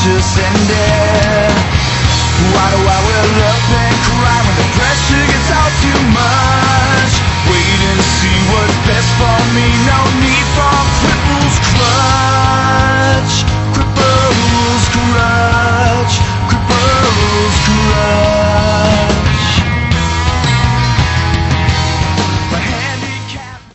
just ended. Why do I well up and cry when the pressure gets all too much?